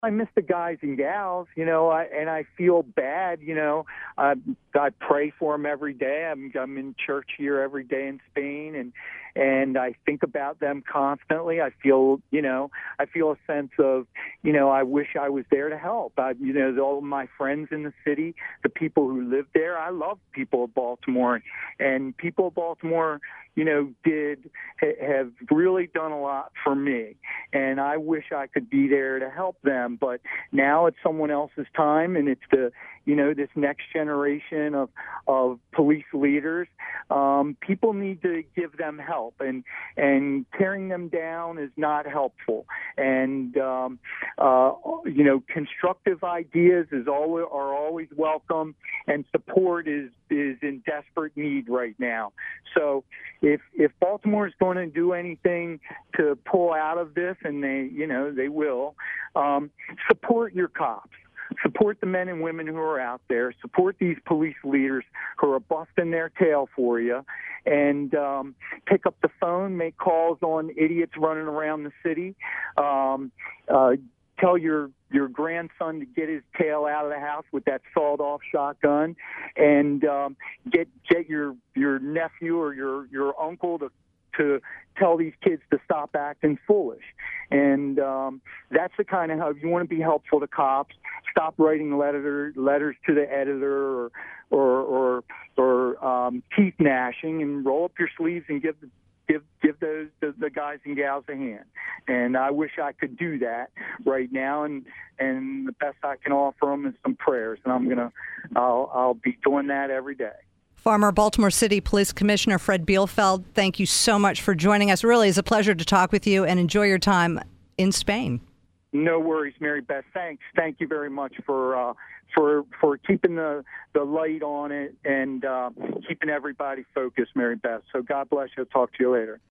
I miss the guys and gals, and I feel bad, I pray for them every day. I'm in church here every day in Spain, and I think about them constantly. I feel a sense of, I wish I was there to help. All of my friends in the city, the people who live there, I love people of Baltimore, and people of Baltimore, have really done a lot for me, and I wish I could be there to help them. But now it's someone else's time, and it's this next generation of police leaders. People need to give them help, and tearing them down is not helpful. And constructive ideas are always welcome, and support is in desperate need right now. So if Baltimore is going to do anything to pull out of this, and they will, support your cops. Support the men and women who are out there. Support these police leaders who are busting their tail for you. And pick up the phone, make calls on idiots running around the city. Tell your grandson to get his tail out of the house with that sawed-off shotgun, and get your nephew or your uncle to tell these kids to stop acting foolish. And that's the kind of help. You want to be helpful to cops. Stop writing letters to the editor or teeth gnashing, and roll up your sleeves and give the guys and gals a hand. And I wish I could do that right now, and the best I can offer them is some prayers, and I'll be doing that every day. Former Baltimore City Police Commissioner Fred Bielfeld, thank you so much for joining us. Really, it's a pleasure to talk with you, and enjoy your time in Spain. No worries, Mary Beth. Thanks. Thank you very much for keeping the light on it and keeping everybody focused, Mary Beth. So God bless you. I'll talk to you later.